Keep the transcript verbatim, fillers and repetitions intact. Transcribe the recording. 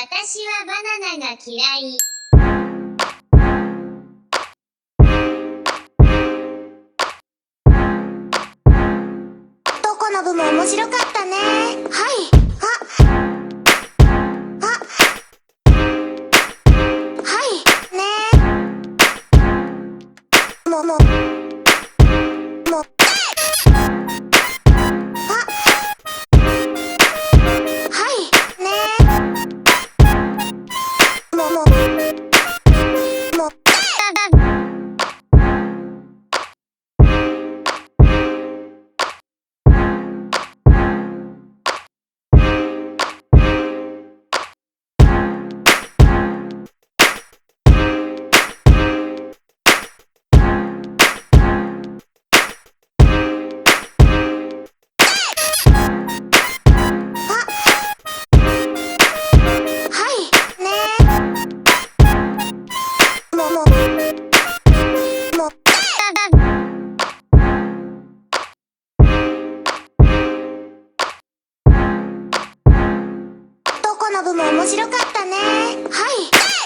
私はバナナが嫌い。 どこの部も面白かったね。はい。あ。あ。はいね。もももあ。はいね。もももどこの部も面白かったね。はい。